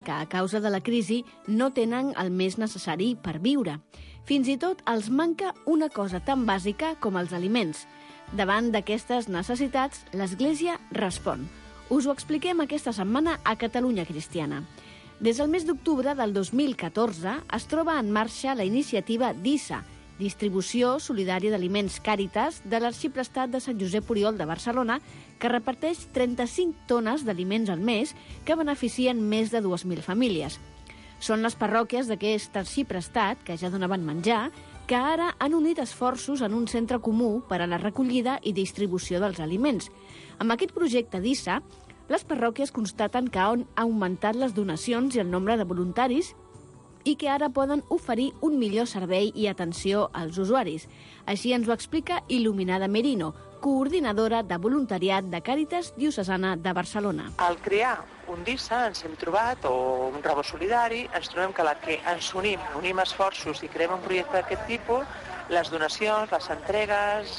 que a causa de la crisi no tenen el més necessari per viure. Fins i tot els manca una cosa tan bàsica com els aliments. Davant d'aquestes necessitats, l'Església respon. Us ho expliquem aquesta setmana a Catalunya Cristiana. Des del mes d'octubre del 2014 es troba en marxa la iniciativa DISA, Distribució Solidària d'Aliments Càritas, de l'Arxiprestat de Sant Josep Oriol de Barcelona, que reparteix 35 tones d'aliments al mes que beneficien més de 2.000 famílies. Són les parròquies d'aquest arxiprestat, que ja donaven menjar, que ara han unit esforços en un centre comú per a la recollida i distribució dels aliments. Amb aquest projecte DISA, les parròquies constaten que han augmentat les donacions i el nombre de voluntaris i que ara poden oferir un millor servei i atenció als usuaris. Així ens ho explica Il·luminada Merino, coordinadora de voluntariat de Càritas Diocesana de Barcelona. Al crear un DISA ens hem trobat, o un rebot solidari, ens trobem que la que ens unim esforços i creem un projecte d'aquest tipus, les donacions, les entregues,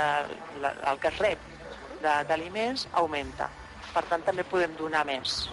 el que es rep d'aliments augmenta. Per tant, també podem donar més.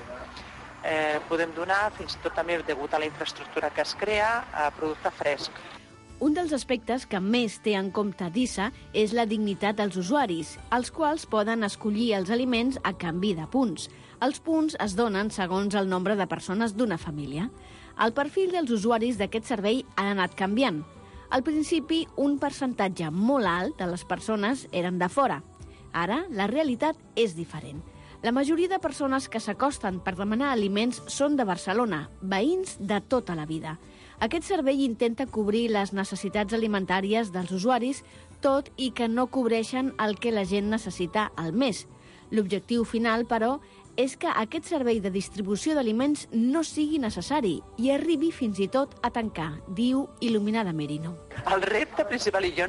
Podem donar, fins i tot també degut a la infraestructura que es crea, producte fresc. Un dels aspectes que més té en compte DISA és la dignitat dels usuaris, els quals poden escollir els aliments a canvi de punts. Els punts es donen segons el nombre de persones d'una família. El perfil dels usuaris d'aquest servei ha anat canviant. Al principi, un percentatge molt alt de les persones eren de fora. Ara, la realitat és diferent. La majoria de persones que s'acosten per demanar aliments són de Barcelona, veïns de tota la vida. Aquest servei intenta cobrir les necessitats alimentàries dels usuaris, tot i que no cobreixen el que la gent necessita al mes. L'objectiu final, però, és que aquest servei de distribució d'aliments no sigui necessari i arribi fins i tot a tancar, diu Il·luminada Merino. El repte principal, i jo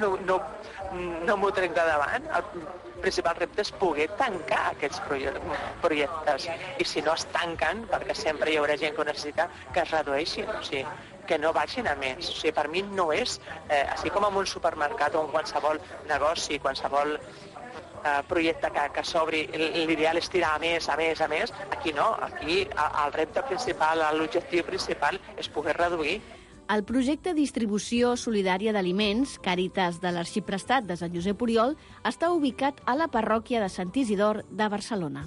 no m'ho trec de davant, el principal repte és poder tancar aquests projectes. I si no es tanquen, perquè sempre hi haurà gent que ho necessita, que es redueixin, o sigui, que no baixin a més. O sigui, per mi no és, així com en un supermercat o en qualsevol negoci, qualsevol projecte que s'obri, l'ideal és tirar a més. Aquí no, aquí el repte principal, l'objectiu principal és poder reduir. El projecte Distribució Solidària d'Aliments, Càritas de l'Arxiprestat de Sant Josep Oriol, està ubicat a la parròquia de Sant Isidor de Barcelona.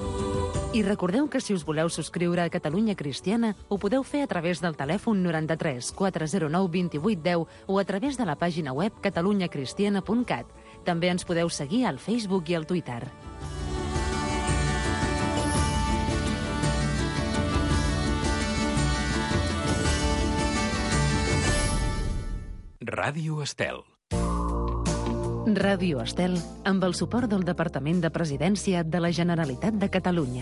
I recordeu que si us voleu subscriure a Catalunya Cristiana, ho podeu fer a través del telèfon 93 409 2810 o a través de la pàgina web catalunyacristiana.cat. També ens podeu seguir al Facebook i al Twitter. Ràdio Estel. Ràdio Estel, amb el suport del Departament de Presidència de la Generalitat de Catalunya.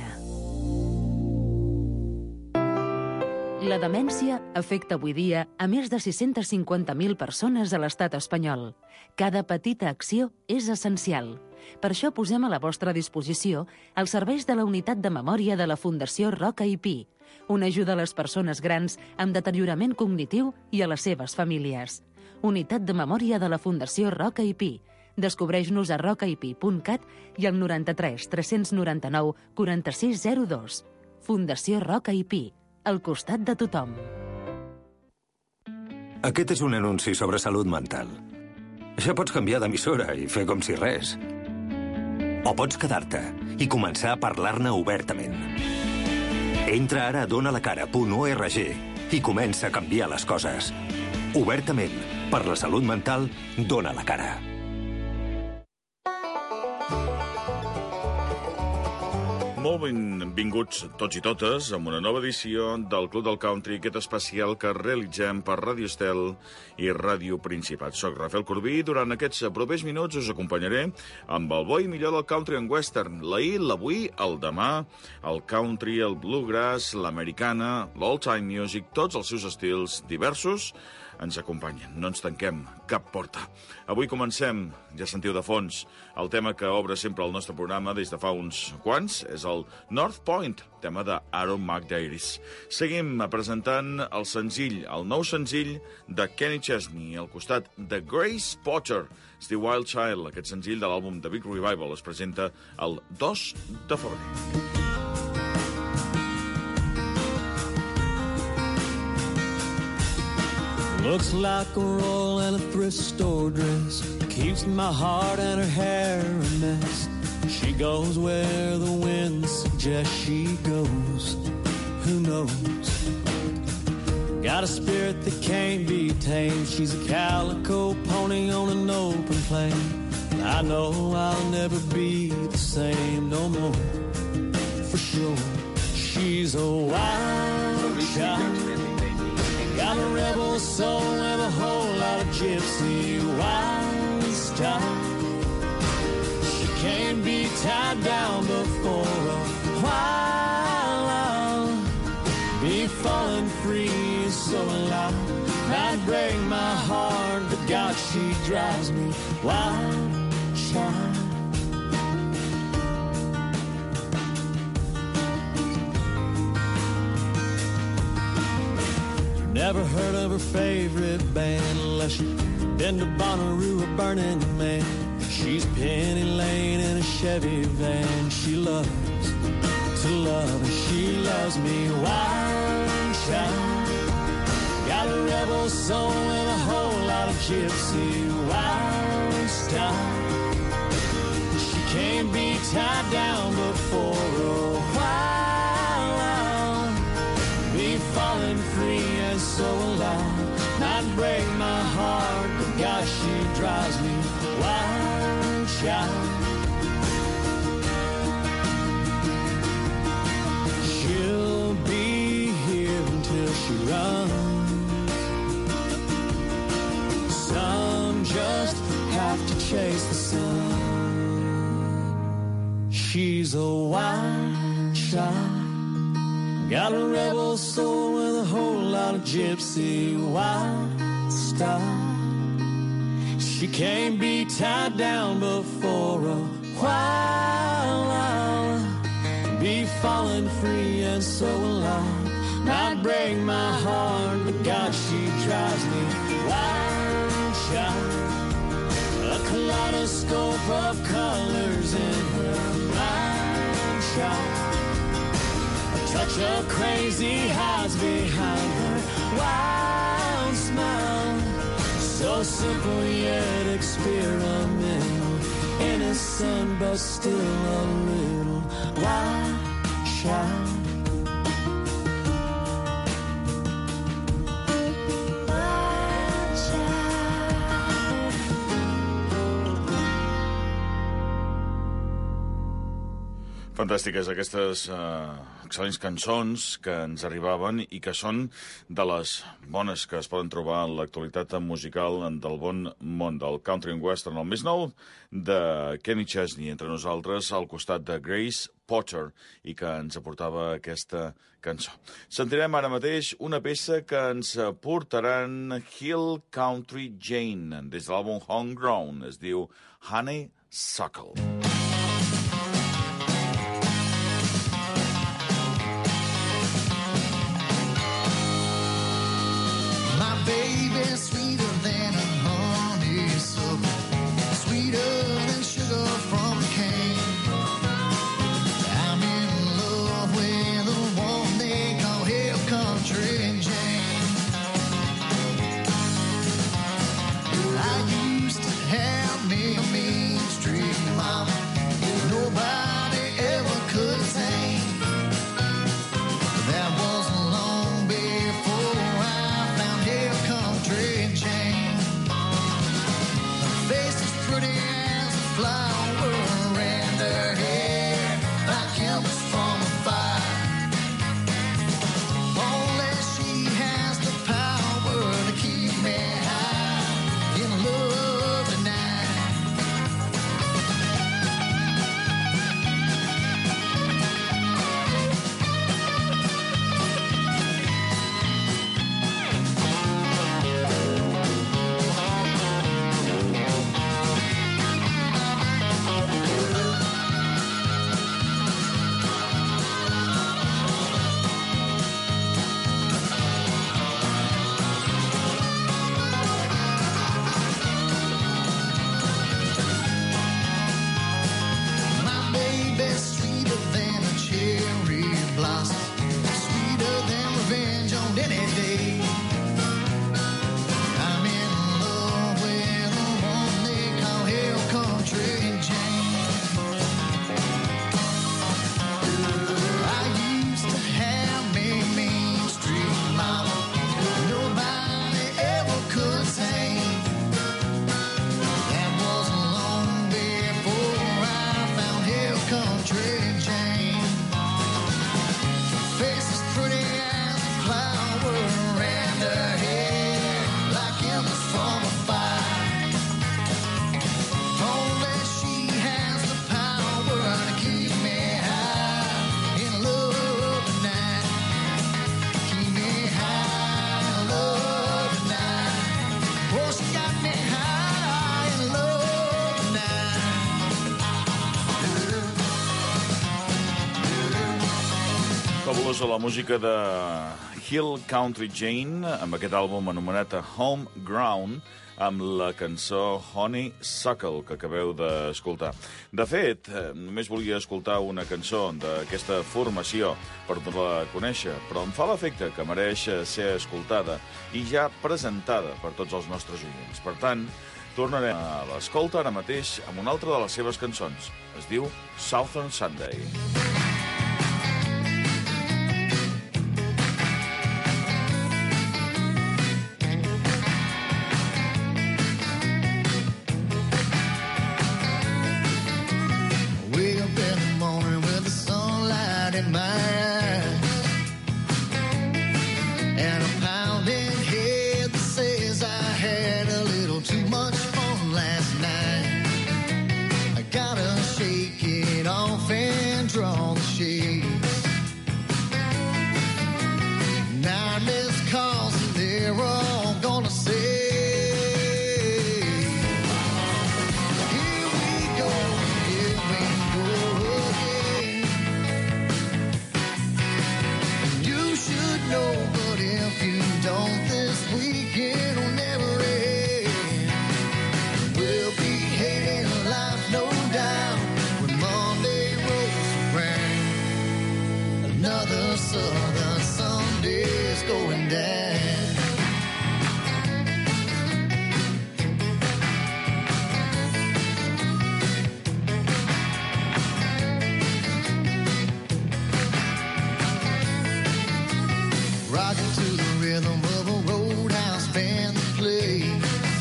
La demència afecta avui dia a més de 650.000 persones a l'estat espanyol. Cada petita acció és essencial. Per això posem a la vostra disposició els serveis de la Unitat de Memòria de la Fundació Roca i Pi, una ajuda a les persones grans amb deteriorament cognitiu i a les seves famílies. Unitat de Memòria de la Fundació Roca i Pi. Descobreix-nos a rocaipi.cat i al 93 399 4602. Fundació Roca i Pi, al costat de tothom. Aquest és un anunci sobre salut mental. Ja pots canviar d'emissora i fer com si res. O pots quedar-te i començar a parlar-ne obertament. Entra ara a donalacara.org i comença a canviar les coses. Obertament, per la salut mental, dona la cara. Molt benvinguts tots i totes a una nova edició del Club del Country, aquest especial que realitzem per Ràdio Estel i Ràdio Principat. Soc Rafael Corbí i durant aquests propers minuts us acompanyaré amb el bo i millor del country and western, l'ahir, l'avui, el demà, el country, el bluegrass, l'americana, l'old-time music, tots els seus estils diversos ens acompanyen. No ens tanquem cap porta. Avui comencem, ja sentiu de fons, el tema que obre sempre el nostre programa des de fa uns quants, és el North Point, tema de Aaron McDaris. Seguim presentant el senzill, el nou senzill de Kenny Chesney, al costat de Grace Potter. Es diu Wild Child, aquest senzill de l'àlbum The Big Revival. Es presenta el 2 de febrer. Looks like a roll and a thrift store dress. Keeps my heart and her hair a mess. She goes where the wind suggests she goes. Who knows? Got a spirit that can't be tamed. She's a calico pony on an open plain. I know I'll never be the same no more. For sure. She's a wild child. Got a rebel soul and a whole lot of gypsy wild style. She can't be tied down before a while. I'll be falling free, so alive. Might break my heart, but God, she drives me wild, child. Never heard of her favorite band unless you've been to Bonnaroo or Burning Man. She's Penny Lane in a Chevy van. She loves to love, and she loves me wild, child. Got a rebel soul and a whole lot of gypsy wild style. She can't be tied down before a while. I'll be falling free and so alive. Not break my heart, but God, she drives me wild, child. She'll be here until she runs. Some just have to chase the sun. She's a wild child. Got a rebel soul with a whole lot of gypsy wild style. She can't be tied down before a while. I'll be falling free and so alive. Might break my heart, but God, she drives me wild, child. A kaleidoscope of colors in her mind, child. Touch of crazy hides behind her wild smile. So simple yet experimental. Innocent but still a little wild child. Fantàstiques aquestes excel·lents cançons que ens arribaven i que són de les bones que es poden trobar en l'actualitat musical del bon món del country and western. El més nou de Kenny Chesney entre nosaltres al costat de Grace Potter i que ens aportava aquesta cançó. Sentirem ara mateix una peça que ens portaran Hill Country Jane des de l'àlbum Homegrown. Es diu Honeysuckle. Baby, sweeter than a honeysuckle, sweeter than sugar from a cane. I'm in love with the one they call Hill Country Jane. I used to have me a Main Street mama. Posem-nos a la música de Hill Country Jane, amb aquest àlbum anomenat Home Ground, amb la cançó Honeysuckle, que acabeu d'escoltar. De fet, només volia escoltar una cançó d'aquesta formació per donar-la a conèixer, però em fa l'efecte que mereix ser escoltada i ja presentada per tots els nostres oients. Per tant, tornarem a l'escolta ara mateix amb una altra de les seves cançons. Es diu Southern Sunday. In my eyes, and a pounding head that says I had a little too much fun last night. I gotta shake it off and draw the shades. Nightmares cause and they're all gonna say, no, but if you don't, this weekend will never end. We'll be hating life, no doubt, when Monday rolls around. Another Southern Sunday's going down. Rocking to the rhythm of a roadhouse band that plays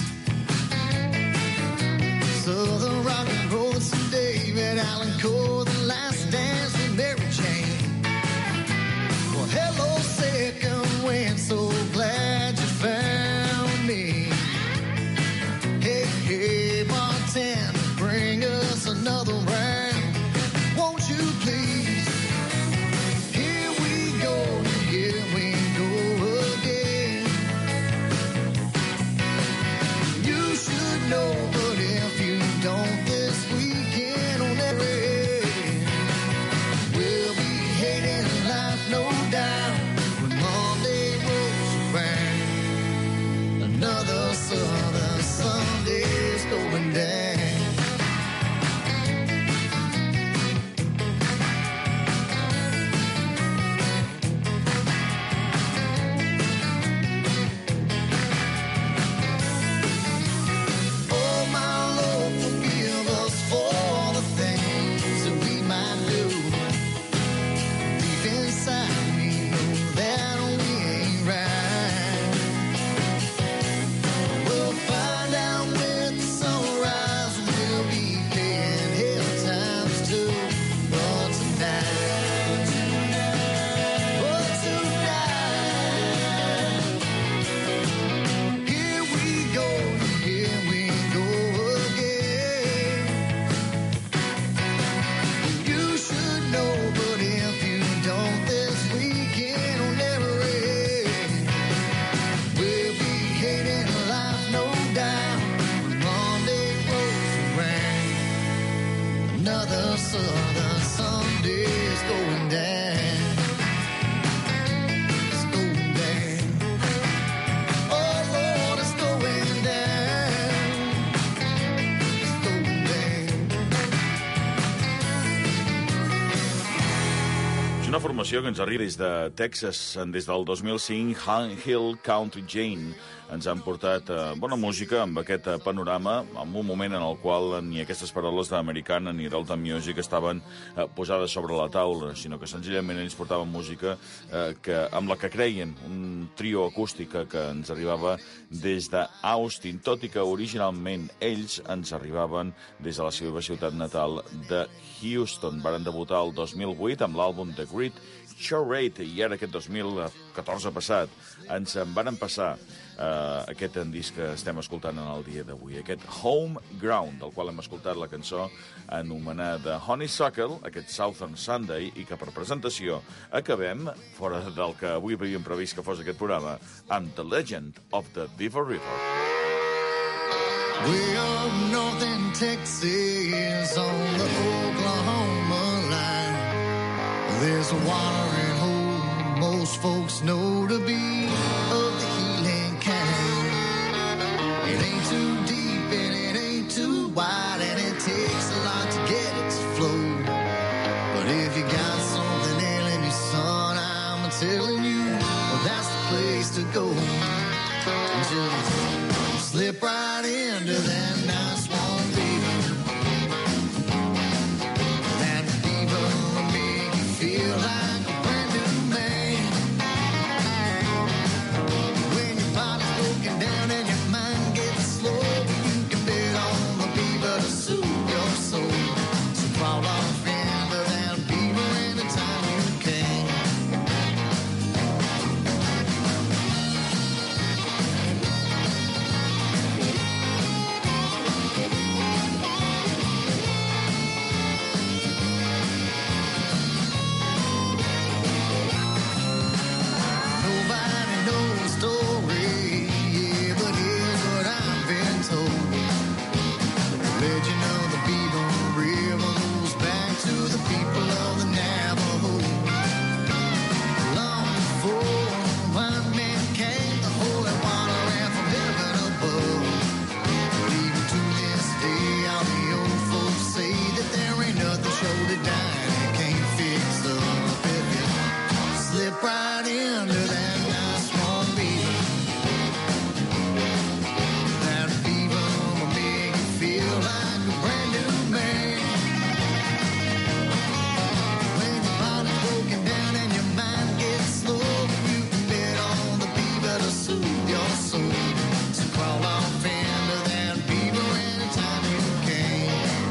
Southern rock and roll with some David Allan Coe, The Last Dance with Mary Jane. Well, hello, second wind, so glad you found me. Hey, hey, bartender, bring us another round, won't you please? Here we go, here we know, but if you don't, this weekend will never end. We'll be hating life, no doubt, when Monday rolls around. Another Southern Sunday's going down. Another Southern Sunday's going down. It's going down. Oh Lord, it's going down. It's going down. És una formació que ens arriba des de Texas, des del 2005, Hill Country Jane. Ens han portat bona música amb aquest panorama, en un moment en el qual ni aquestes paraules d'Americana ni d'Alta Music estaven posades sobre la taula, sinó que senzillament ells portaven música amb la que creien, un trio acústic que ens arribava des d'Austin, tot i que originalment ells ens arribaven des de la seva ciutat natal de Houston. Varen debutar el 2008 amb l'àlbum The Great Charade, i ara aquest 2014 passat ens en varen passar aquest disc que estem escoltant en el dia d'avui, aquest Home Ground, del qual hem escoltat la cançó anomenada Honeysuckle, aquest Southern Sunday, i que per presentació acabem, fora del que avui havíem previst que fos aquest programa, amb The Legend of the Beaver River. Way up north in Texas on the Oklahoma line, there's a watering hole most folks know to be of the healing kind. It ain't too deep and it ain't too wide, and it takes a lot to get it to flow. But if you got something ailing you, son, I'm telling you, well, that's the place to go. Just slip right into that nice warm baby. That fever will make you feel like a brand new man. When your body's broken down and your mind gets slow, you can bet on the fever to soothe your soul. So fall off into that fever anytime you can. Nobody knows the story, yeah, but here's what I've been told. The legend of the Beaver River goes back to the people of the Navajo. Long before white man came, the holy water ran from heaven above. But even to this day, all the old folks say that there ain't nothing shoulder down that can't fix up if you slip right into that nice warm beaver. That fever will make you feel like a brand new man. When your body's broken down and your mind gets slow, you can bet on the fever to soothe your soul. So crawl off into that fever anytime you can.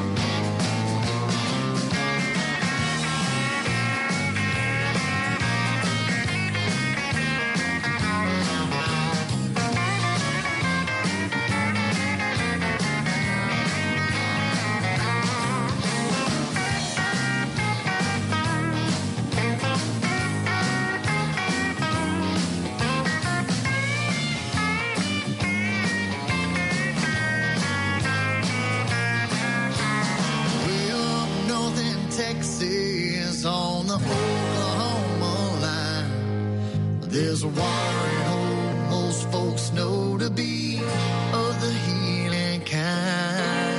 Way up north in Texas on the Oklahoma line, there's a watering hole most folks know to be of the healing kind.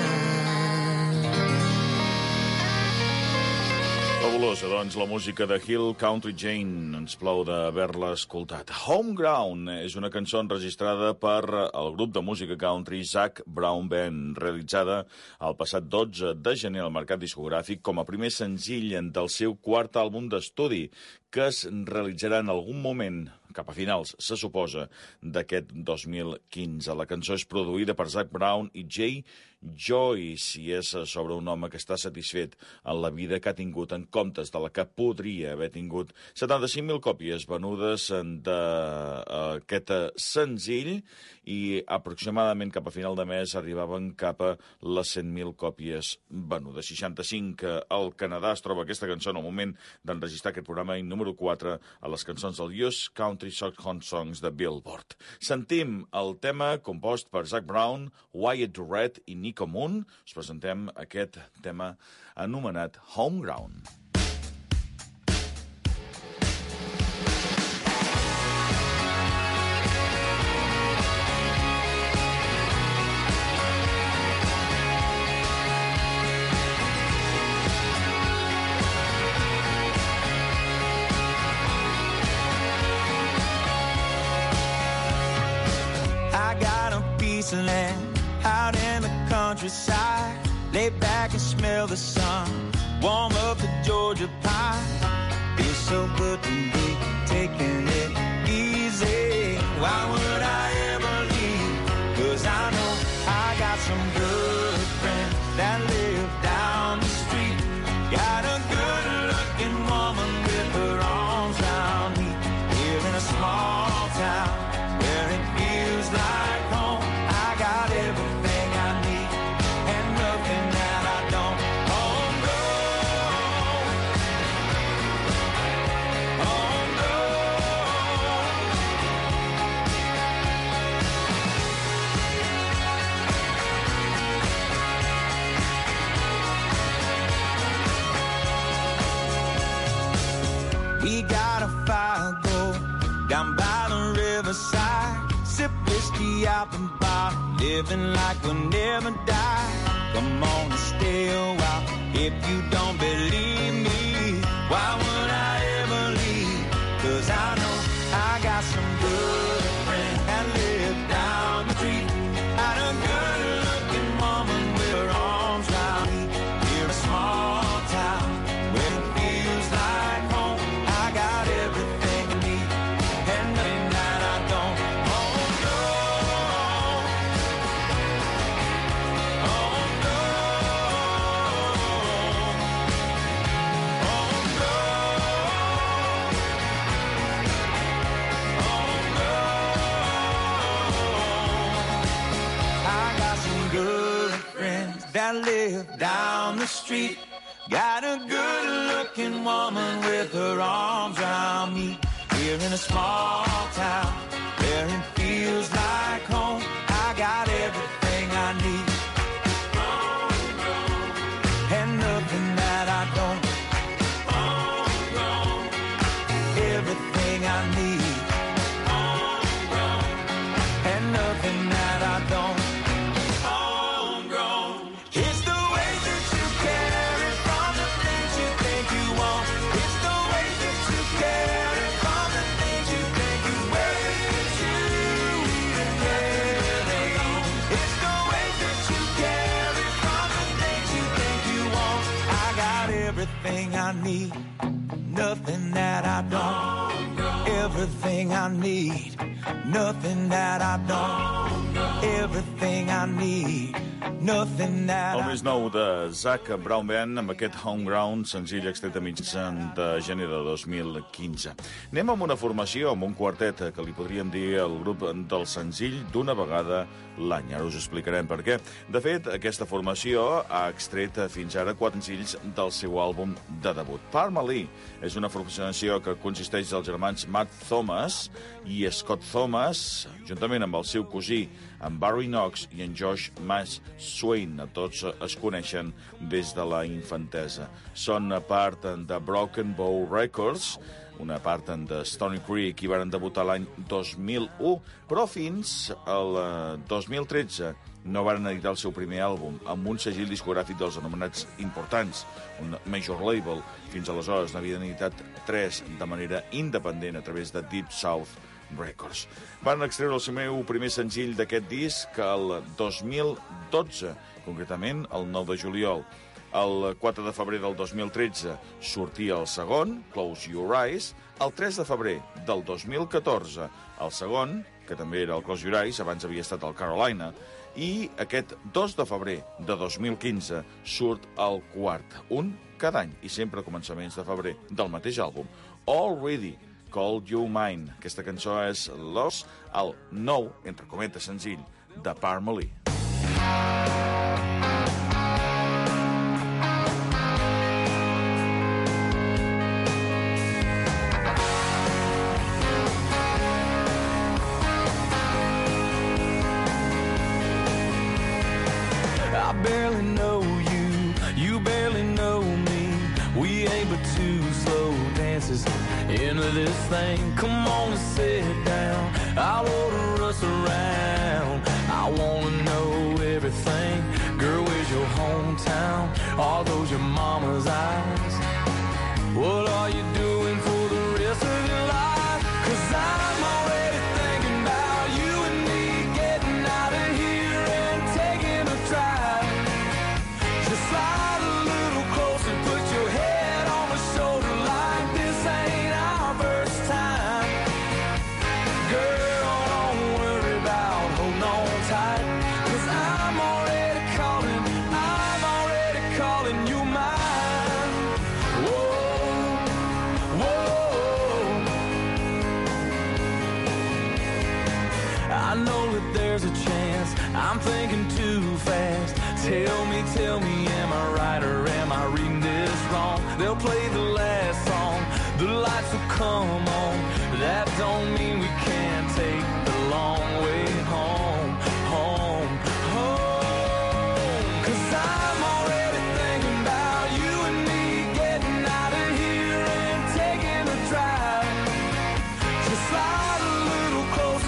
Fabulosa, doncs, la música de Hill Country Jane. Ens plou d'haver-la escoltat. Homegrown és una cançó enregistrada per el grup de música country Zac Brown Band, realitzada el passat 12 de gener al mercat discogràfic com a primer senzill del seu quart àlbum d'estudi, que es realitzarà en algun moment, cap a finals, se suposa, d'aquest 2015. La cançó és produïda per Zac Brown i Jay Joyce i és sobre un home que està satisfet en la vida que ha tingut en comptes de la que podria haver tingut. 75.000 còpies venudes d'aquest senzill i aproximadament cap a final de mes arribaven cap a les 100.000 còpies venudes. 65 al Canadà. Es troba aquesta cançó en el moment d'enregistrar aquest programa i número 4 a les cançons del US Country Hot Songs de Billboard. Sentim el tema compost per Zac Brown, Wyatt Red i Nico Moon. Us presentem aquest tema anomenat Homegrown. Of land out in the countryside, lay back and smell the sun, warm up the Georgia pie. Feels so good to be taking it easy. Why would I ever leave? 'Cause I know I got some good friends that live down the street. Got a good looking woman with her arms around me. Live in a small town where it feels like home. Got everything I need and nothing that I don't. Homegrown, homegrown. riverside, sip whiskey out the bar, living like we'll never die. Come on and stay a while. If you don't believe me, why would I ever leave? 'Cause I know I got some good friends that live down the street. Got a good-looking woman with her arms round me. We're a small town where it feels like home. I got everything I need and nothing that I don't. Oh no, oh no, oh no, oh no. I got some good friends that live down the street. Got a good-looking woman with her arms around me. We're in a small town where it feels like home. I got everything I need and nothing that I don't. Everything I need and nothing that I don't. It's the way that you carry from the things you think you want. It's the way that you carry from the things you think you wear. It's you even carry on. It's the way that you carry from the things you think you want. I got everything I need, nothing that I don't. Everything I need, nothing that I don't. Everything I need. El més nou de Zac Brown Band amb aquest Homeground, senzill extret a mitjan de gener de 2015. Anem amb una formació, amb un quartet que li podríem dir el grup del senzill d'una vegada l'any. Ara us explicarem per què. De fet, aquesta formació ha extret fins ara 4 senzills del seu àlbum de debut. Parmalee és una formació que consisteix dels germans Matt Thomas i Scott Thomas, juntament amb el seu cosí, en Barry Knox i en Josh Mass Swain. Tots es coneixen des de la infantesa. Són part de Broken Bow Records, una part de Stony Creek, i van debutar l'any 2001, però fins al 2013 no van editar el seu primer àlbum, amb un segell discogràfic dels anomenats importants, un major label. Fins aleshores n'havien editat 3 de manera independent a través de Deep South Records. Van extreure el seu primer senzill d'aquest disc el 2012, concretament el 9 de juliol. El 4 de febrer del 2013 sortia el segon, Close Your Eyes. El 3 de febrer del 2014, el segon, que també era el Close Your Eyes, abans havia estat el Carolina, i aquest 2 de febrer de 2015 surt el quart, un cada any, i sempre a començaments de febrer del mateix àlbum, Already Called You Mine. Aquesta cançó és Lost, el nou, entre cometes, senzill de Parmalee. I barely know you, you barely know me. We ain't but two slow dances into this thing. Come on and sit down, I wanna rush around. I wanna know everything. Girl, where's your hometown? Are those your mama's eyes? What are you doing for the rest of your life? 'Cause I'm already thinking about you and me getting out of here and taking a drive. Just slide a little closer, put your head on my shoulder like this ain't our first time. Girl, don't worry about holding on tight, 'cause I'm already calling you mine. Whoa, whoa. I know that there's a chance I'm thinking too fast. Tell me, am I right or am I reading this wrong? They'll play the last song, the lights will come on. That don't mean we can't take the long way home, home, home. 'Cause I'm already thinking about you and me getting out of here and taking a drive. Just slide a little closer.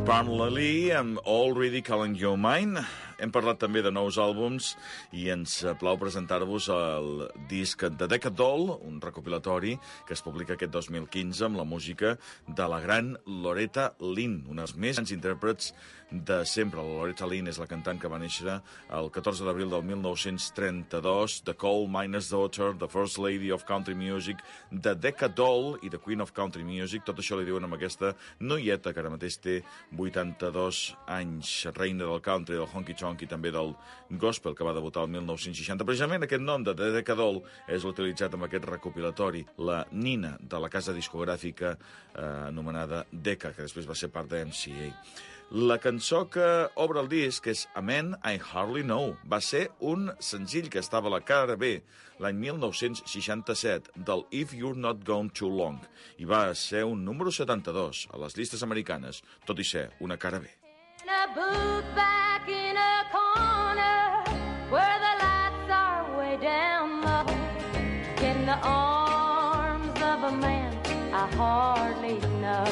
Parnelly amb Already Calling You Mine. Hem parlat també de nous àlbums i ens plau presentar-vos el disc de Decadol, un recopilatori que es publica aquest 2015 amb la música de la gran Loretta Lynn, una de les més grans intèrprets de sempre. La Loretta Lynn és la cantant que va néixer el 14 d'abril del 1932, The Coal Miner's Daughter, The First Lady of Country Music, The Decadol i The Queen of Country Music. Tot això li diuen amb aquesta noieta que ara mateix té 82 anys, reina del country, del honky-tonk i també del gospel, que va debutar el 1960. Precisament aquest nom de The Decadol és l'utilitzat amb aquest recopilatori, la nina de la casa discogràfica anomenada Decca, que després va ser part de MCA. La cançó que obre el disc és A Man I Hardly Know. Va ser un senzill que estava a la cara B l'any 1967 del If You're Not Gone Too Long i va ser un número 72 a les llistes americanes, tot i ser una cara B. In a booth back in a corner where the lights are way down low, in the arms of a man I hardly know,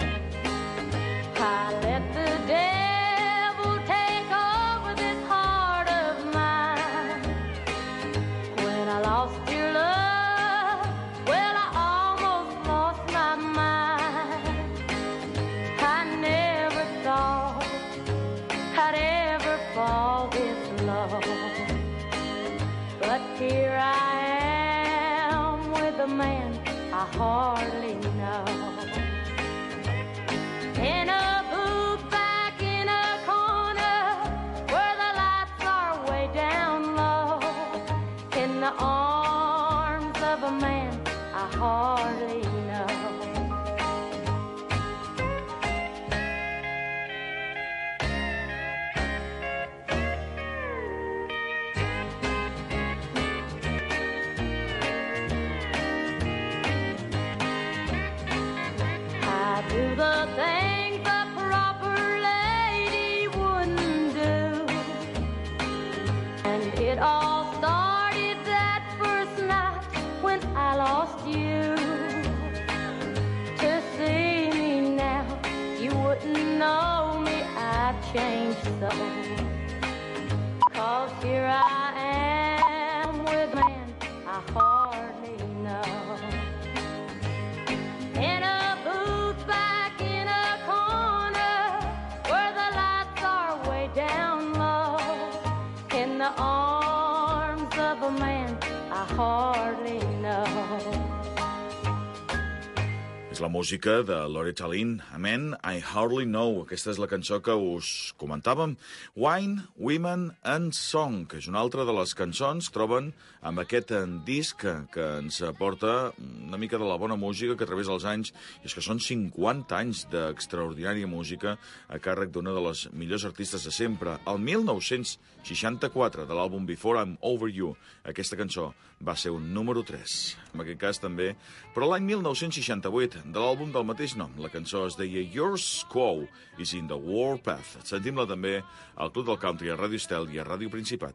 I let the devil take over this heart of mine. When I lost your love, well, I almost lost my mind. I never thought I'd ever fall this low, but here I am with a man I hardly know. In a booth back in a corner where the lights are way down low, in the arms of a man I hardly know. I do the things a proper lady wouldn't do, and it all started that first night when I lost you. To see me now, you wouldn't know me, I've changed so, 'cause here I am with a man I hardly know. In a booth back in a corner where the lights are way down low, in the arms of a man I hardly know. És la música de Loretta Lynn, A Man I Hardly Know. Aquesta és la cançó que us comentàvem. Wine, Women and Song, que és una altra de les cançons que troben amb aquest disc que ens aporta una mica de la bona música que a través dels anys, i és que són 50 anys d'extraordinària música a càrrec d'una de les millors artistes de sempre. El 1964, de l'àlbum Before I'm Over You, aquesta cançó va ser un número 3, en aquest cas també, però l'any 1968, de l'àlbum del mateix nom, la cançó es deia Your Squaw is in the Warpath. Sentim-la també al Club del Country, a Ràdio Estel i a Ràdio Principat.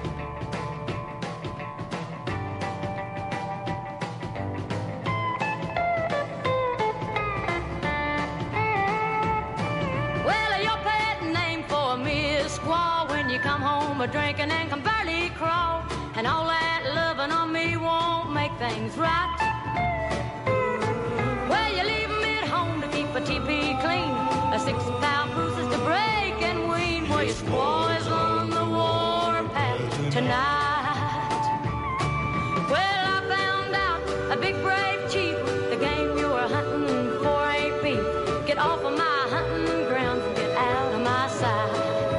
Well, your pet name for me is Squaw. When you come home a-drinking and can barely crawl, and all that loving on me won't make things right. Well, you leave 'em at home to keep a teepee clean, a 6-pound bruises to break and wean. Well, your squaw is on the warpath tonight. Well, I found out a big brave chief, the game you were hunting for ain't beef. Get off of my hunting grounds and get out of my sight.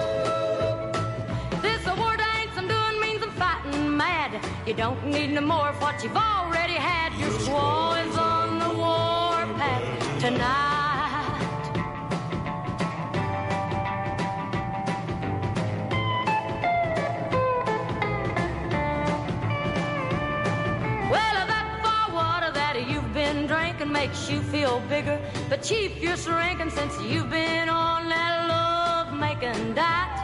This war dance I'm doing means I'm fighting mad. You don't need no more of what you've already had. Your squaw is on the warpath tonight. Well, that far water that you've been drinking makes you feel bigger, but Chief, you're shrinking since you've been on that love-making diet.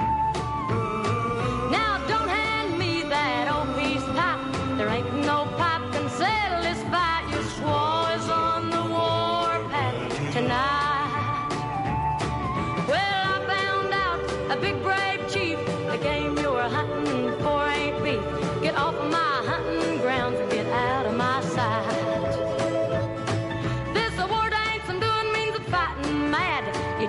Now don't hand me that old peace pipe. There ain't no pipe can settle this fight. Your squaw is on the warpath tonight.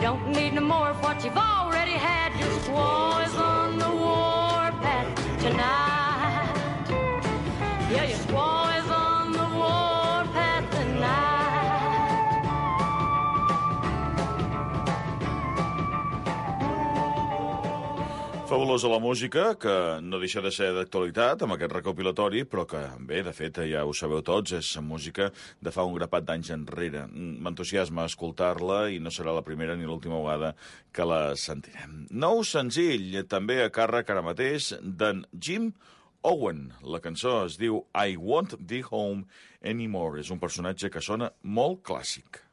don't need no more of what you've already had. Your squaw is on the warpath tonight. Yeah, your squaw is on the warpath tonight. Fabulosa la música, que no deixa de ser d'actualitat amb aquest recopilatori, però que, bé, de fet, ja ho sabeu tots, és música de fa un grapat d'anys enrere. M'entusiasma escoltar-la i no serà la primera ni l'última vegada que la sentirem. Nou senzill, també a càrrec ara mateix, d'en Jim Owen. La cançó es diu I Won't Be Home Anymore. És un personatge que sona molt clàssic.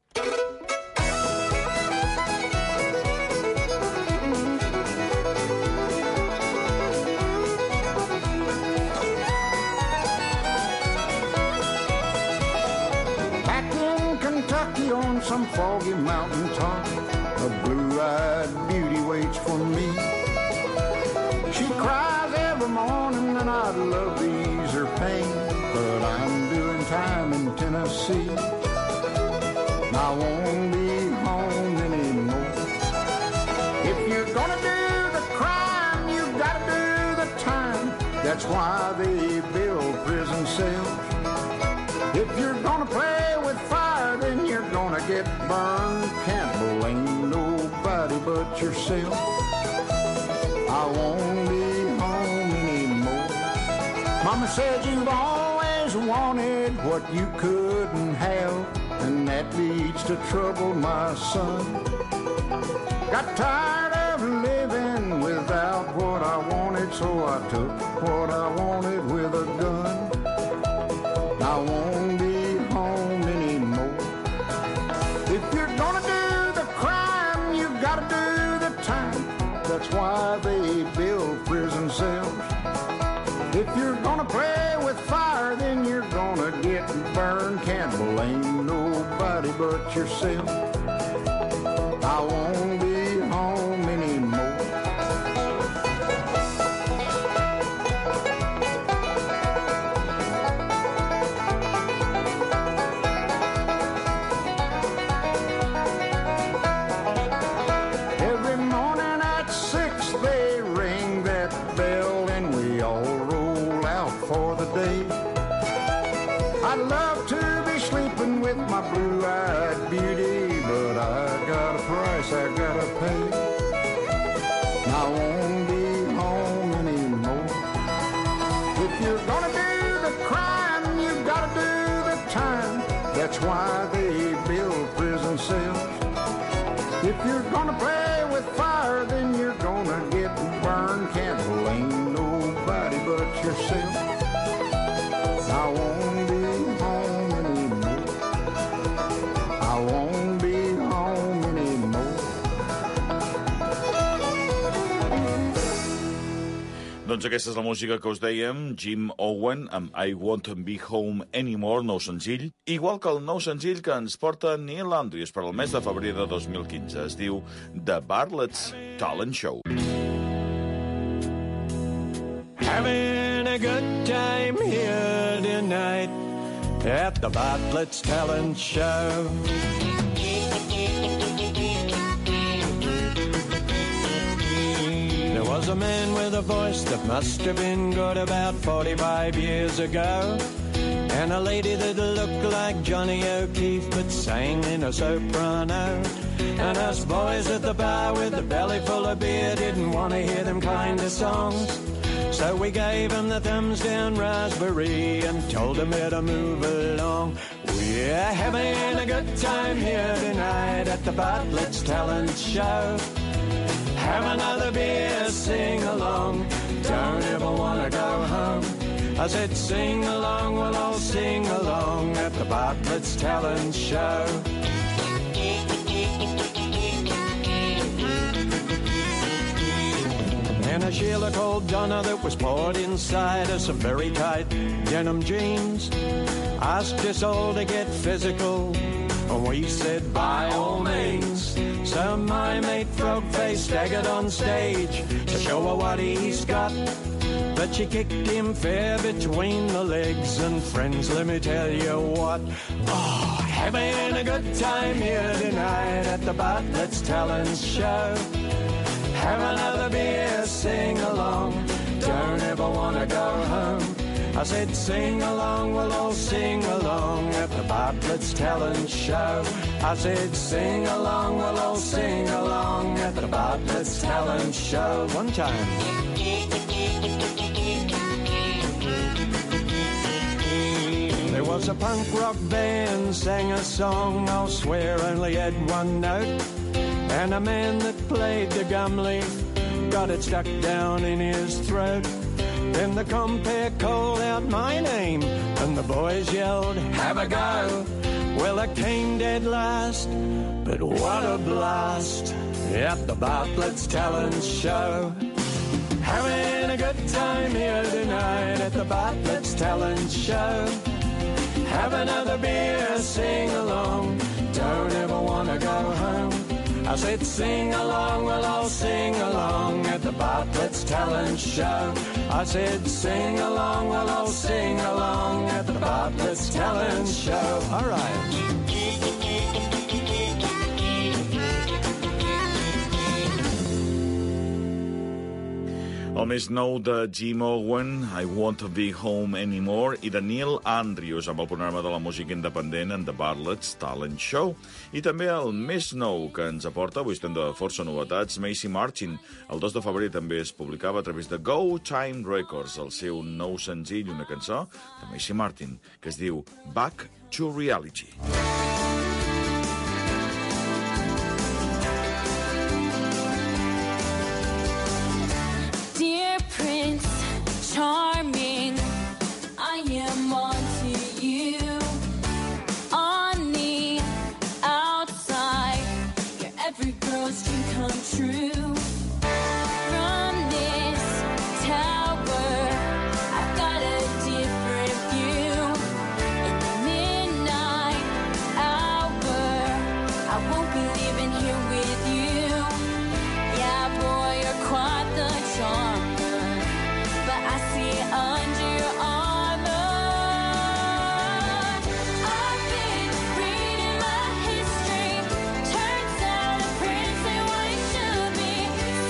On some foggy mountain top, a blue-eyed beauty waits for me. She cries every morning and I'd love to ease her pain, but I'm doing time in Tennessee. I won't be home anymore. If you're gonna do the crime, you gotta do the time. That's why they build prison cells. If you're gonna play with fire, then you're gonna get burned. Can't blame nobody but yourself. I won't be home anymore. Mama said you've always wanted what you couldn't have, and that leads to trouble, my son. Got tired of living without what I wanted, so I took what I wanted with a gun. I won't be home anymore. If you're gonna do the crime, you gotta do the time. That's why they build prison cells. If you're gonna play with fire, then you're gonna get burned. Can't blame nobody but yourself. I won't be home anymore. I'd love to be sleeping with my blue-eyed beauty, but I got a price I gotta pay. I won't be home anymore. If you're gonna do the crime, you gotta do the time. That's why they build prison cells. If you're gonna play with fire, then you're gonna get burned. Can't blame nobody but yourself. I won't be home anymore. I won't be home anymore. Doncs aquesta és la música que us dèiem, Jim Owen amb I Won't Be Home Anymore, nou senzill, igual que el nou senzill que ens porta Neil Andrews per al mes de febrer de 2015. Es diu The Bartlett's Talent Show. Having a good time here tonight at the Bartlett's Talent Show. There was a man with a voice that must have been good about 45 years ago, and a lady that looked like Johnny O'Keefe but sang in a soprano. And us boys at the bar with a belly full of beer didn't want to hear them kind of songs. So we gave him the thumbs down raspberry and told him to move along. We're having a good time here tonight at the Bartlett's Talent Show. Have another beer, sing along, don't ever want to go home. I said sing along, we'll all sing along at the Bartlett's Talent Show. And a Sheila called Donna that was poured inside of some very tight denim jeans asked us all to get physical, and we said by all means. So my mate Frogface staggered on stage to show her what he's got, but she kicked him fair between the legs, and friends, let me tell you what, oh, Having a good time here tonight at the Bartlett's Talent Show. Have another beer, sing along, don't ever wanna go home. I said sing along, we'll all sing along at the Bartlett's Talent Show. I said sing along, we'll all sing along at the Bartlett's Talent Show. One time. There was a punk rock band, sang a song, I'll swear only had one note. And a man that played the gum leaf got it stuck down in his throat. Then the compere called out my name, and the boys yelled, have a go. Well, I came dead last, but what a blast at the Bartlett's Talent Show. Having a good time here tonight at the Bartlett's Talent Show. Have another beer, sing along, don't ever wanna go home. I said sing along, we'll all sing along at the Bartlett's Talent Show. I said sing along, we'll all sing along at the Bartlett's Talent Show. All right. El més nou de Jim Owen, I Won't Be Home Anymore, i de Neil Andrews amb el programa de la música independent en The Bartlett's Talent Show. I també el més nou que ens aporta, avui estem de força novetats, Macy Martin. El 2 de febrer també es publicava a través de Go Time Records, el seu nou senzill, una cançó de Macy Martin, que es diu Back to Reality. Charming, I am onto you. On the outside, you're every girl's dream come true. From this tower, I've got a different view. In the midnight hour, I won't be living here with you. Yeah, boy, you're quite the charm. I see under your armor. I've been reading my history. Turns out I'm pretty what it should be.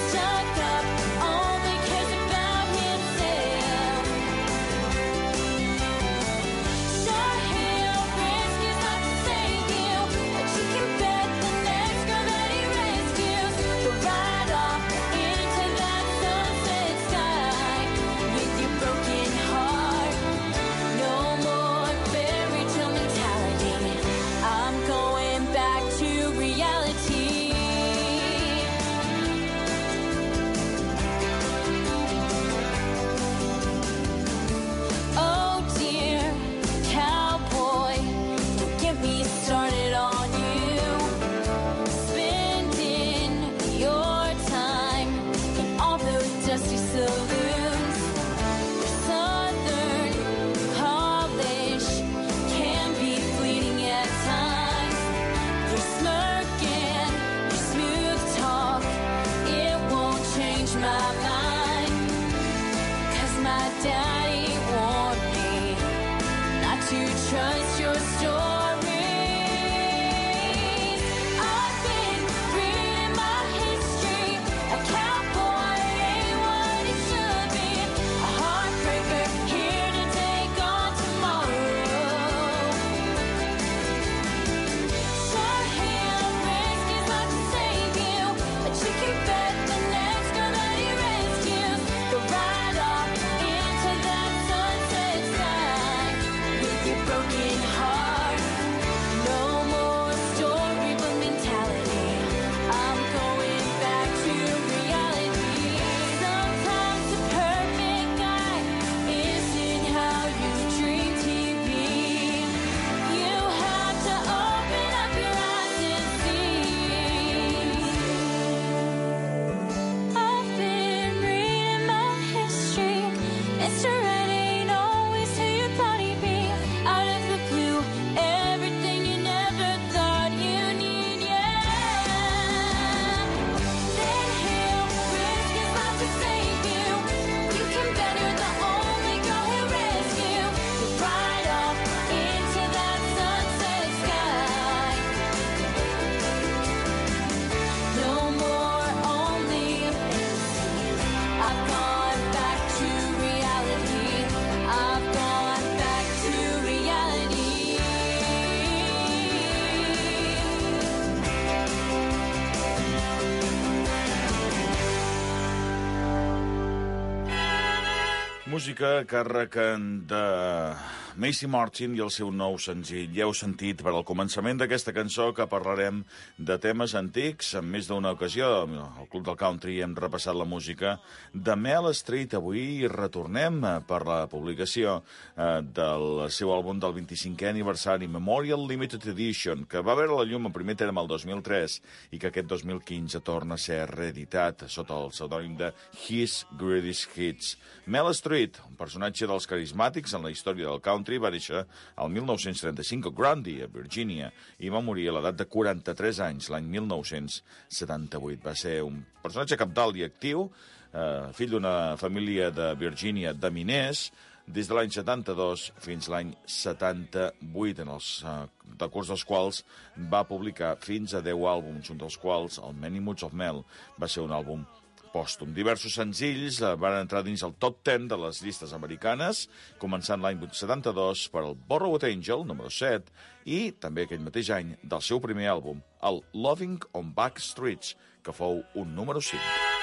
música a càrrec de Macy Martin i el seu nou senzill. Ja heu sentit per al començament d'aquesta cançó que parlarem de temes antics. En més d'una ocasió, al Club del Country hem repassat la música de Mel Street. Avui retornem per la publicació del seu àlbum del 25è aniversari, Memorial Limited Edition, que va veure la llum en primer terme el 2003 i que aquest 2015 torna a ser reeditat sota el pseudònim de His Greatest Hits. Mel Street, un personatge dels carismàtics en la història del country, va néixer el 1935 a Grundy, a Virgínia, i va morir a l'edat de 43 anys, l'any 1978. Va ser un personatge cabdal i actiu, fill d'una família de Virgínia de miners, des de l'any 72 fins l'any 78, en els decurs dels quals va publicar fins a 10 àlbums, un dels quals, el Many Moods of Mel, va ser un àlbum pòstum. Diversos senzills van entrar dins el top 10 de les llistes americanes, començant l'any 72 per el Borrowed Angel, número 7, i també aquell mateix any del seu primer àlbum, el Loving on Back Streets, que fou un número 5.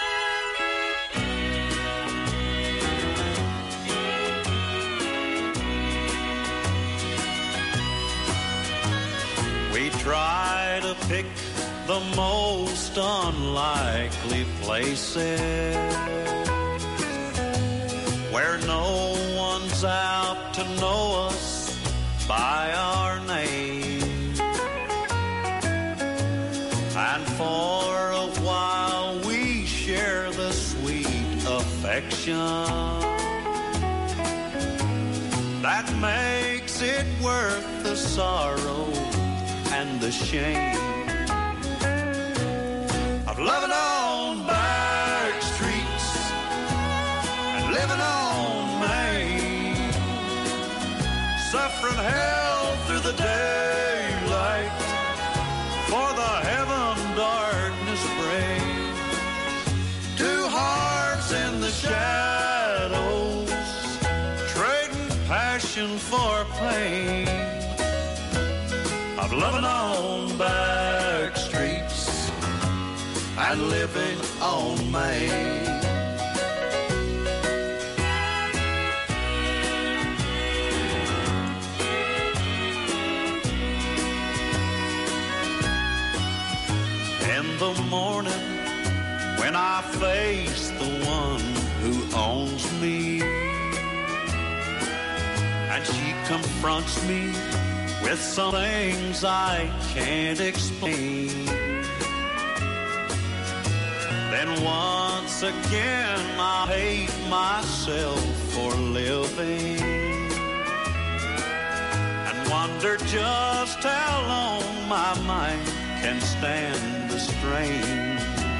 We try to pick the most unlikely places where no one's out to know us by our name. And for a while we share the sweet affection that makes it worth the sorrow and the shame of loving on back streets and living on Main, suffering hell through the daylight for the heaven darkness brings. Two hearts in the shadows, trading passion for pain, of loving on back streets and living on Main. In the morning when I face the one who owns me and she confronts me with some things I can't explain, then once again I hate myself for living and wonder just how long my mind can stand the strain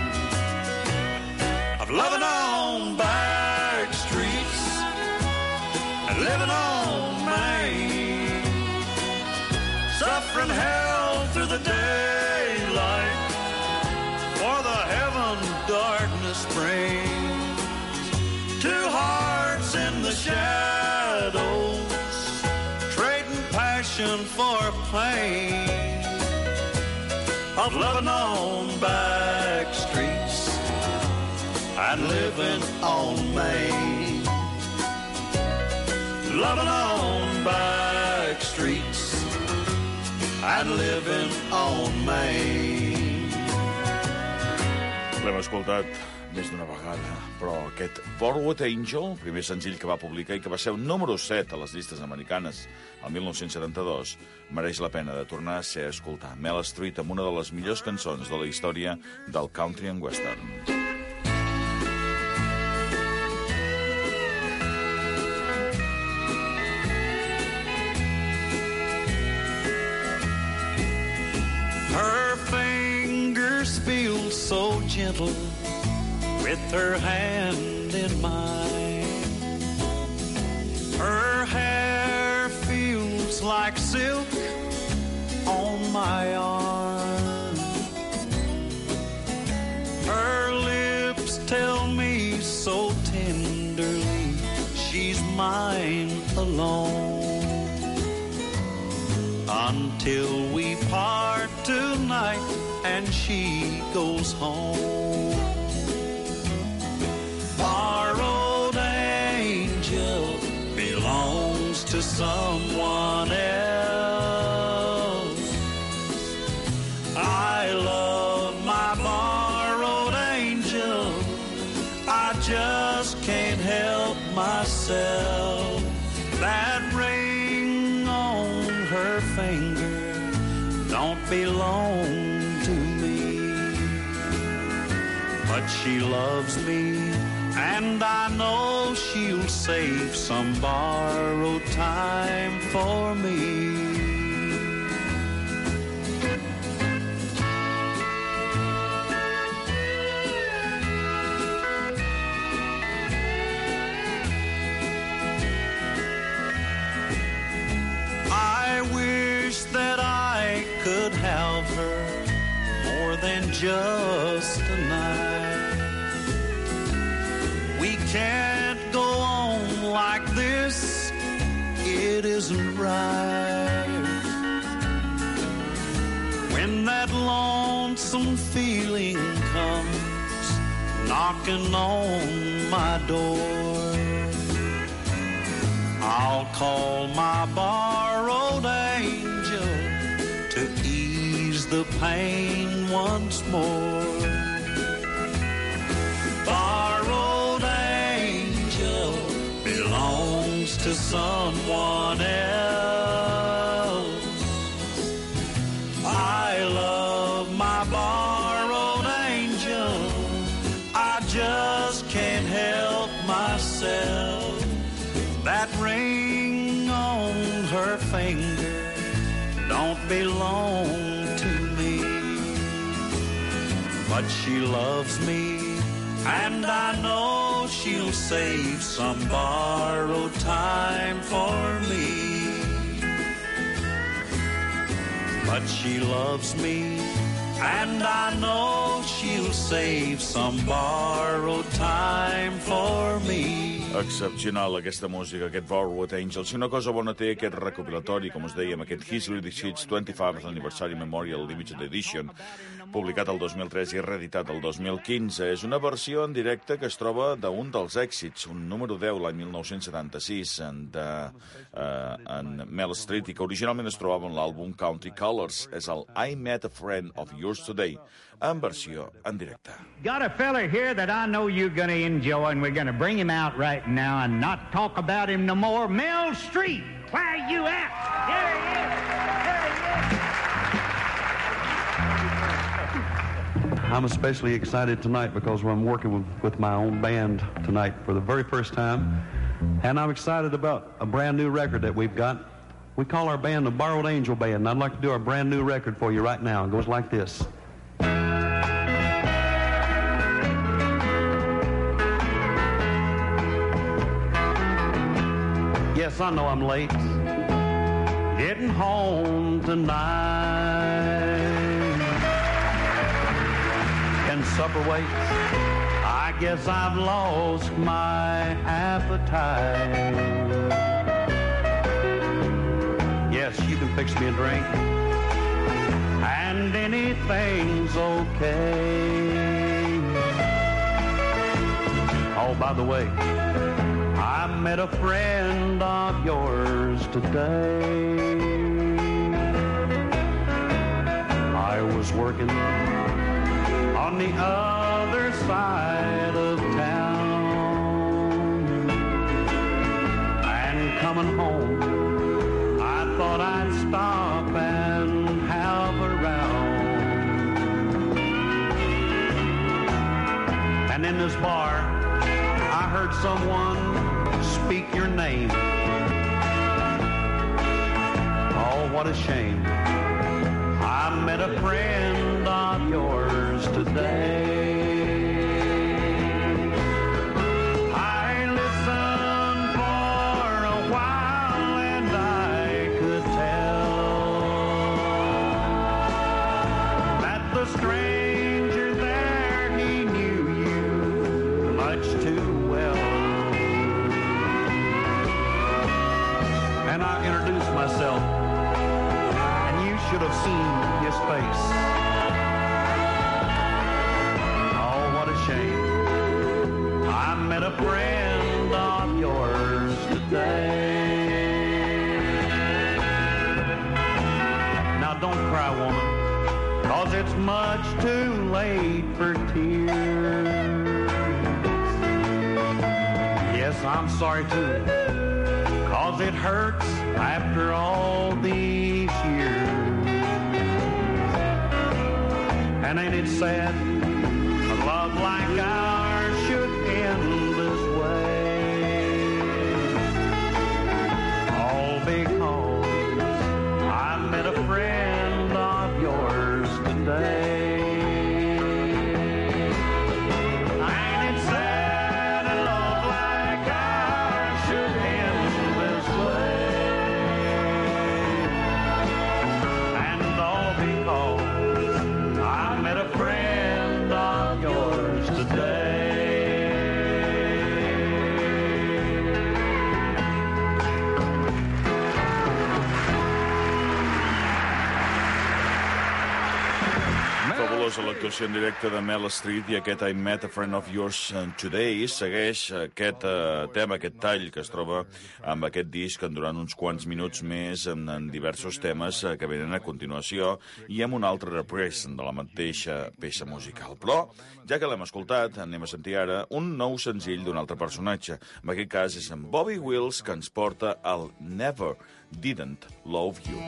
of loving on back streets and living on Main, suffering hell through the daylight for the heaven darkness brings. Two hearts in the shadows, trading passion for pain, of loving on back streets and living on Main, loving on back streets and living on Main. L'hem escoltat més d'una vegada, però aquest Borrowed Angel, primer senzill que va publicar i que va ser un número 7 a les llistes americanes el 1972, mereix la pena de tornar a ser a escoltar. Mel Street amb una de les millors cançons de la història del country and western. Her fingers feel so gentle with her hand in mine. Her hair feels like silk on my arm. Her lips tell me so tenderly she's mine alone, until we part tonight and she goes home. Borrowed angel, someone else. I love my borrowed angel. I just can't help myself. That ring on her finger don't belong to me, but she loves me, and I know she'll save some borrowed time for me. I wish that I could have her more than just a night. We can't go on like this, it isn't right. When that lonesome feeling comes knocking on my door, I'll call my borrowed angel to ease the pain once more. Borrowed angel belongs to someone else. I love my borrowed angel. I just can't help myself. That ring on her finger don't belong to me, but she loves me, and I know she'll save some borrowed time for me. But she loves me, and I know she'll save some borrowed time for me. Excepcional, aquesta música, aquest Borrowed Angels. Si una cosa bona té aquest recopilatori, com us dèiem, aquest His Greatest Hits 25th Anniversary Memorial Limited Edition, publicat el 2003 i reeditat el 2015, és una versió en directe que es troba d'un dels èxits, un número 10 l'any 1976 en Mel Street, i que originalment es trobava en l'àlbum Country Colors. És el I Met a Friend of Yours Today, en versió en directe. Got a fella here that I know you're going to enjoy, and we're going to bring him out right now and not talk about him no more. Mel Street, where you at? There he is. There he is. I'm especially excited tonight because I'm working with my own band tonight for the very first time, and I'm excited about a brand new record that we've got. We call our band the Borrowed Angel Band, and I'd like to do our brand new record for you right now. It goes like this. Yes, I know I'm late getting home tonight, and supper waits. I guess I've lost my appetite. Yes, you can fix me a drink, and anything's okay. Oh, by the way, I met a friend of yours today. I was working on the other side of town, and coming home, I thought I'd stop and have a round. And in this bar, I heard someone speak your name. Oh, what a shame. I met a friend of yours today. I listened for a while, and I could tell that the stranger there, he knew you much too well. And I introduced myself, and you should have seen his face. Oh, what a shame. I met a friend of yours today. 'cause it's much too late for tears. Yes, I'm sorry too, 'cause it hurts after all these years. And ain't it sad, a love like ours should end this way? All because I met a friend of yours today. Ain't it sad, a love like ours should end this way? And all because I met a friend of yours today. Fabulosa l'actuació en directe de Mel Street i aquest I Met a Friend of Yours Today segueix aquest tema, aquest tall que es troba amb aquest disc durant uns quants minuts més en diversos temes que venen a continuació i amb un altre repres de la mateixa peça musical. Però, ja que l'hem escoltat, anem a sentir ara un nou senzill d'un altre personatge. En aquest cas és en Bobby Wills, que ens porta el Never Didn't Love You.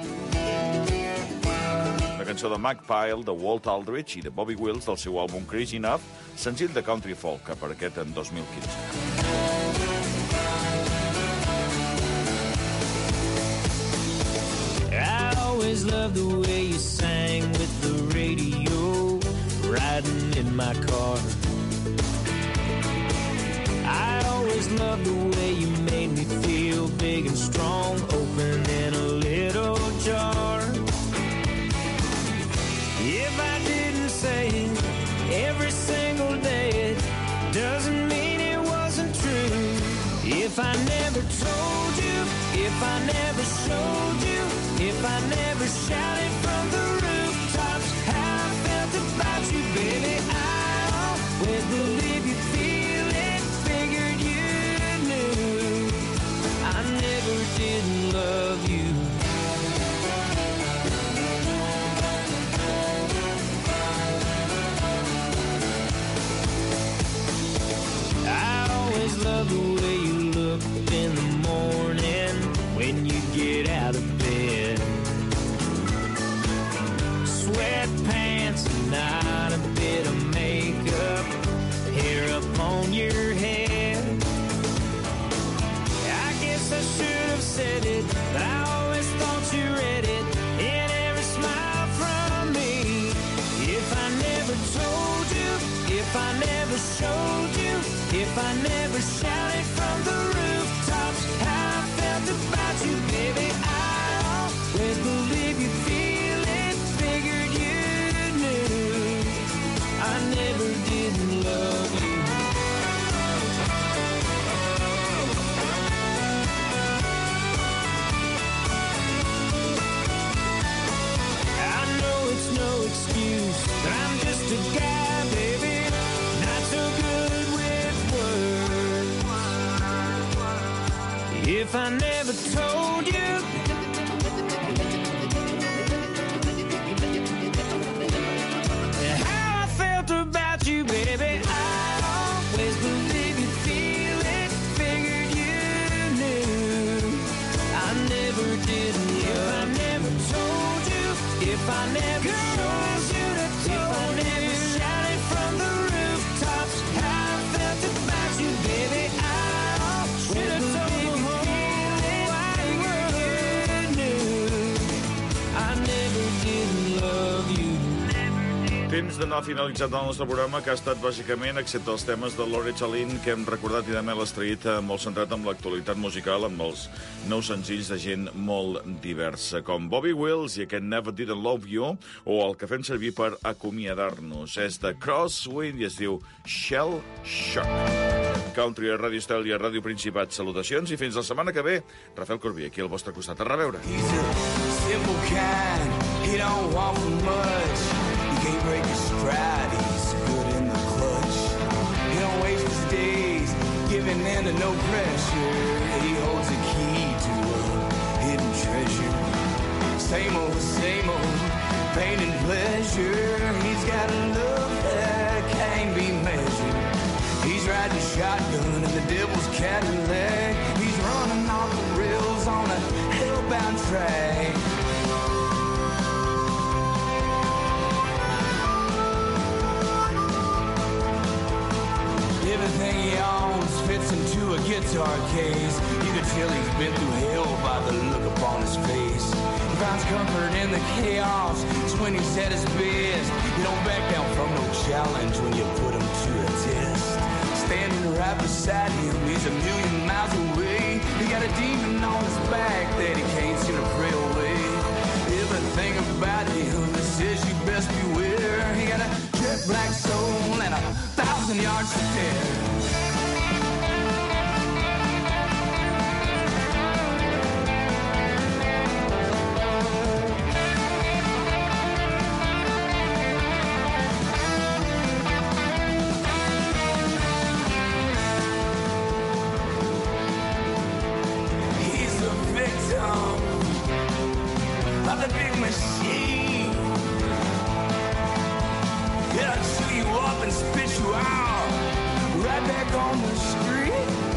La cançó de Magpie, de Walt Aldridge i de Bobby Wills del seu àlbum Crazy Enough, senzill de country folk per aquest en 2015. I always loved the way you sang with the radio, riding in my car. I always loved the way you made me feel big and strong, open in a little jar. If I didn't sing every single day, it doesn't mean it wasn't true. If I never told you, if I never showed you, if I never shouted from the rooftops how I felt about you, baby, I always believed you'd feel it, figured you knew I never did love you. Love the way you look in the morning when you get out of bed. Sweatpants and not a bit of makeup, hair up on your head. I guess I should have said it, but I always thought you read it in every smile from me. If I never told you, if I never showed you, if I never shouted from the rooftops how I felt about you, baby, I always believed you'd feel it, figured you knew I never did love you. I know it's no excuse, but I'm just a guy, baby, not so good with words. If I never told you how I felt about you, baby, I always believed you'd feel it, figured you knew I never did love. If I never told you, if I never showed you, if I never shouted from the rooftops how I felt about you, baby, I should have told you, feel it, figured you knew I never did love you. Temps d'anar finalitzat el nostre programa, que ha estat bàsicament, excepte els temes de Loretta Lynn que hem recordat i de Mel Street, molt centrat en l'actualitat musical, amb els nous senzills de gent molt diversa, com Bobby Wills i aquest Never Didn't Love You, o el que fem servir per acomiadar-nos. És de Crosswind i es diu Shell Shock. Country a Ràdio Estel i a Ràdio Principat. Salutacions i fins la setmana que ve. Rafael Corbí, aquí al vostre costat. A reveure. Simple kind, he don't want much. He can't break his stride, he's good in the clutch. He don't waste his days giving in to no pressure. He holds a key to a hidden treasure. Same old, pain and pleasure. He's got a love that can't be measured. He's riding shotgun in the devil's Cadillac. He's running off the rails on a hellbound track. Everything he owns fits into a guitar case. You can tell he's been through hell by the look upon his face. He finds comfort in the chaos. It's when he's at his best. You don't back down from no challenge when you put him to a test. Standing right beside him, he's a million miles away. He got a demon on his back that he can't seem to pray away. Everything about him that says you best beware. He got a jet black soul and 1,000 yards to dare. Of the big machine, it'll chew you up and spit you out, right back on the street.